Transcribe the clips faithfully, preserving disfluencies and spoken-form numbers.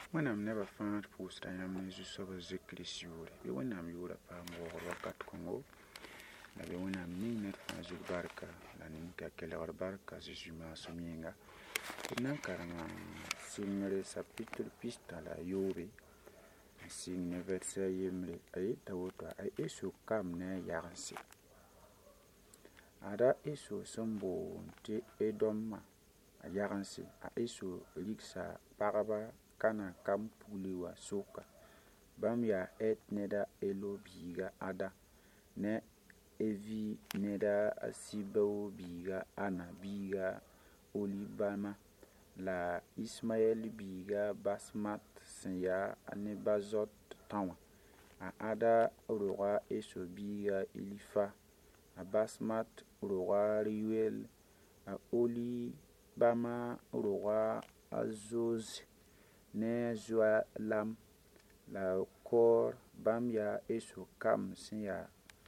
Wẽnnaam nebã fãa d pʋʋsda yãmb ne zu-soabã zikri sioore. Bɩ Wẽnnaam yʋʋra paam waoogr wakat kõngo, la bɩ Wẽnnaam ning ned fãa zug barka la ning t'a kelgr barka Zeezi maasem yĩnga. D na n karema Sɩngre chapitre pista la a yoobe, n sɩng ne vɛrse a yembre. A yeta woto, a eso kam ne a yagense. Ada eso sẽn boond tɩ Edomã a yagense, a eso rigsa pagba kana kam pugli wa soka. Bãmb yaa Et neda Elo biiga Ada, ne Evi neda Sibao biiga Ana biiga Olibama, la Ismael biiga Basmat sẽn yaa a Nebazot tã wã. A Ada roga Eso biiga Elifa, a Basmat roga Reuel, a Olibama roga Azoz ne Zoalam, la Kor bãmb yaa Eso kam sẽn yaa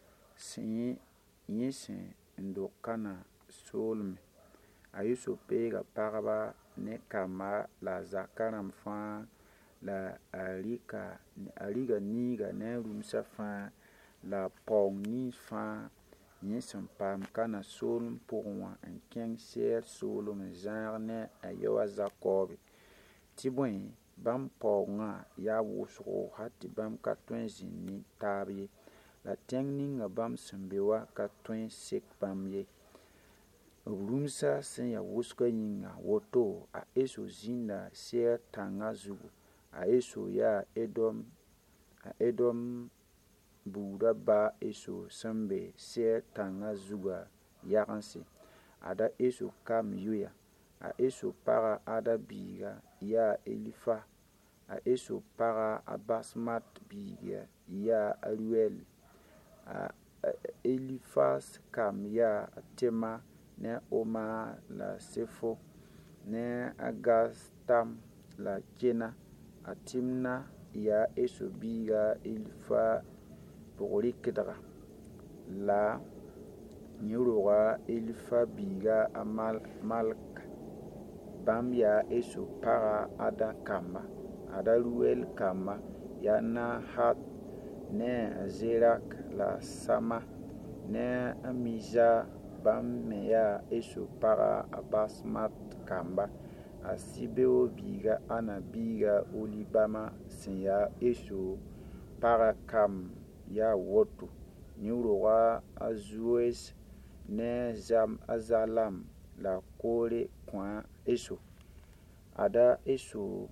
sẽn yẽ sẽn n dog kãna soolmẽ. A Eso peega pagba ne kamba la zaka rãmb fãa, la a rɩka a riga niiga ne a rũmsã fãa, la a paoong nins fãa yẽ sẽn paam kãna soolem pʋgẽ wã n kẽng sɛɛr soolem n zãag ne a yao a Zakoobe. Tɩ bõe, bãmb paoongã yaa wʋsgo hal tɩ bãmb ka tõe n zĩnd ne taab ye, la tẽng ninga bãmb sẽn be wa ka tõe n sek bãmb ye. B rũmsã sẽn ya wʋsgã yĩnga, woto a Eso zĩnda sɛɛr tãngã zugu. A Eso yaa Edom, a Edom buudã ba Eso sẽn be sɛɛr tãngã zugã yagense. Ada Eso kam yoya. A Eso paga Ada biiga yaa Elifa. A Eso paga a Basmat biiga yaa a Reuel. A Elifas kam yaa a Tema ne Oma la Sefo ne a Gastam la Kena. A Timna yaa Eso biiga Elifa pʋg-rɩkdga, la yẽ roga Elifa biiga a Malk. Bãmb yaa Eso paga Ada kamba. Ada Reuel kamba yaa Nahat ne a Zerak la Sama ne a Miza. Bãmb me yaa Eso paga a Basmat kamba. A Sibao biiga Ana biiga Olibama sẽn yaa Eso paga kam yaa woto. Yẽ roga a Zoez ne a Zalam, la Kore kõ Eso. Ada Eso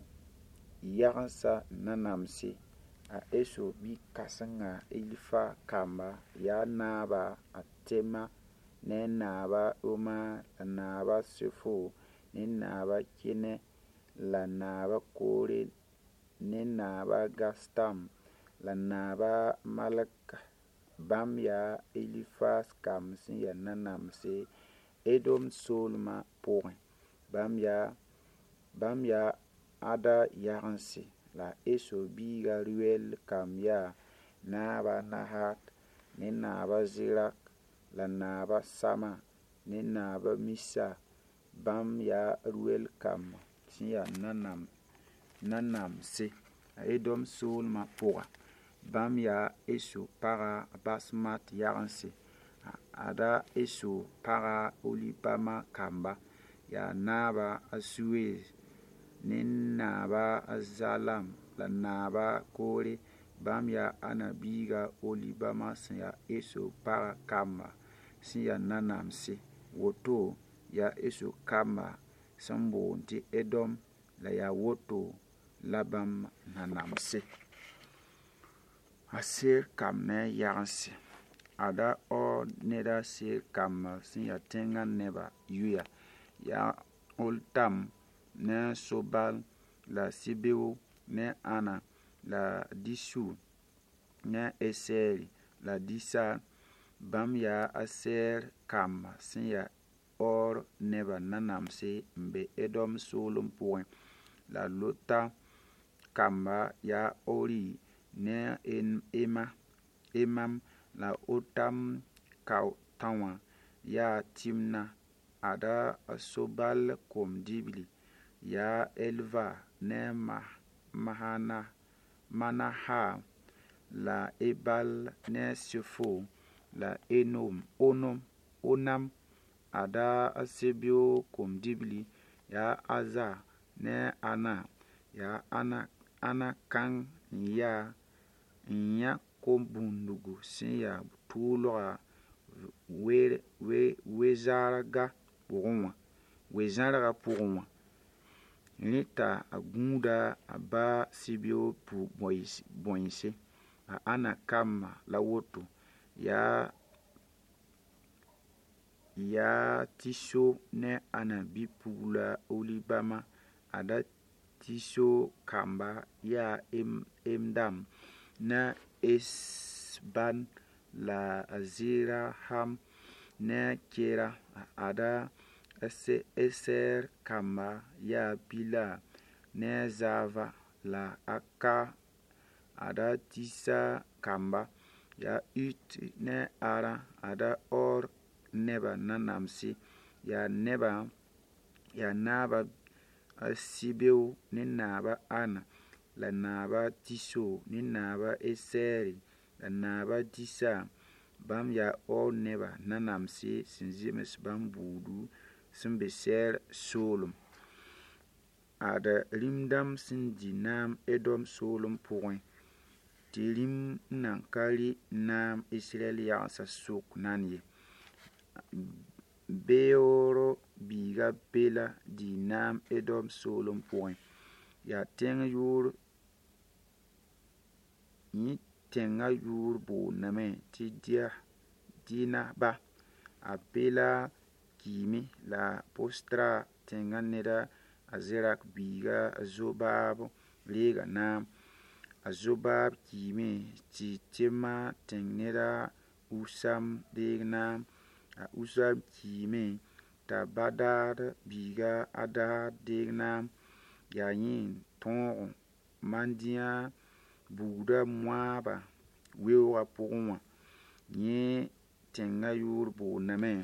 yagensã nanamse. A Eso bi-kãsengã Elifa kamba yaa naaba a Tema ne naaba Oma, la naaba Sefo ne naaba Kene, la naaba Kore ne naaba Gastam, la naaba Malk. Bãmb yaa Elifas kam sẽn ya nanamse Edom soolmã pʋgẽ. Bãmb yaa bãmb yaa Ada yagense. La Eso biiga Reuel kam yaa naaba Nahat ne naaba Zerak, la naaba Sama ne naaba Misa. Bãmb yaa Reuel kam sẽn ya nanam nanamse a Edom soolmã pʋga. Bãmb yaa Eso paga a Basmat yagense. Ada Eso paga Olibama kamba yaa naaba a Zoez ne naaba a Zalam, la naaba Kore. Bãmb yaa Ana biiga Olibama sẽn ya Eso paga kamba sẽn ya nanamse. Woto yaa Eso kamba sẽn boond tɩ Edom, la yaa woto la bãmb nanamse. A seer kam ne a yagense. Ada Or neda seer kambã sẽn ya tẽngã nebã yoya, yaa Oltam ne Sobal, la Sibao ne Ana, la Disu ne Eseri, la Disar. Bãmb yaa a seer kambã sẽn ya Or nebã nanamse n be Edom soolem pʋgẽ. La Lotam kamba yaa Ori ne Ema, Emam, la Otam kao tã wã yaa Timna. Ada a Sobal kom-dibli yaa Elva ne Mah Mahana, Manaha, la Ebal, ne Sifo, la Enom, Onom, Onam, ada Asebio kom dibli, ya Aza, ne Ana, ya Ana, Ana Kang, ya, nya kom bundugu, sin ya tuloga, we, we, we zaraga, pugwa, we zaraga pugwa. Nita a gunda a ba Sibio pu boinse, a Ana Kama la woto, ya ya tiso ne ana bipula olibama ada tiso kamba ya em, emdam na esban la azira ham ne kera ada ese eser kamba ya bila ne zava la aka ada tisa kamba ya ut ne ara ada or neba nanamsi ya neba ya naba asibeu ni naba ana la naba tiso ni naba eseri la naba tisa bam ya o neba nanamsi sinzimis bam budu simbeser solum ada rimdam sindi nam edom solum point ti rim nankali nam Israel ya sa sok nanye Beoro biga bela di nam Edom solom point. Ya teng yur ni tenga yur bo name ti dia dina ba a bela kimi la postra tenga neda azerak biga azobab lega nam azobab kimi ti tema teng neda usam lega nam a usam kime ta badar biga ada degna ya yin ton mandia buda mwaba wewa pugwa nye tenga yur bo name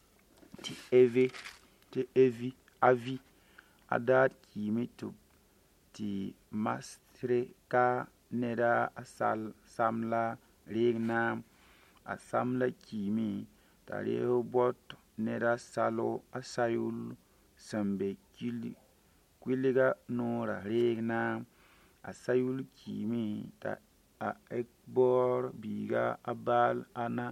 ti eve ti evi avi ada kime to ti mastre ka neda asal samla regna asamla kime ta Rehoboth neda salo asayul sambe kili kwiliga nora regna asayul kimi ta a ekbor biga abal ana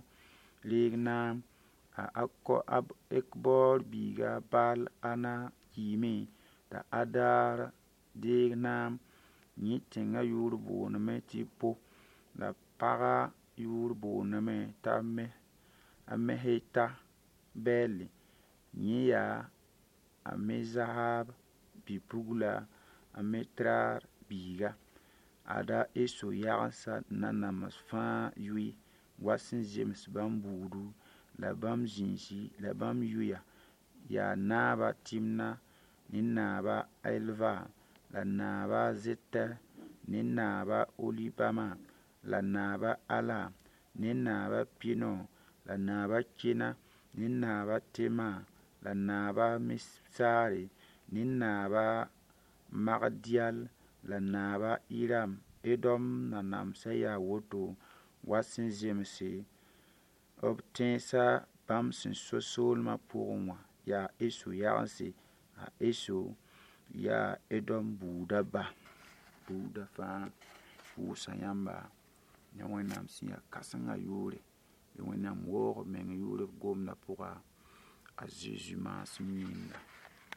regna a akko ab ekbor biga bal ana kimi ta adar degna ni tenga yur boname tipo la para yur boname ta me ameheta beli nyia amezahab bipugula ametrar biga ada eso yagsa nanamas fa yui wasin james bambudu la bam jinsi la bam yuya ya naba timna ni naba elva la naba zeta ni naba olibama la naba ala ni naba pino la naba kina ni naba tema la naba misari ni naba magdial la naba iram edom na namsa ya woto wasin zemse obtensa bam sin sosol ma pugwa ya eso yaganse a eso ya edom buda ba buda fa fusa yamba ya wenam sin ya kasanga yore ya wenam wor men yore gomna pura a Jésus mas minda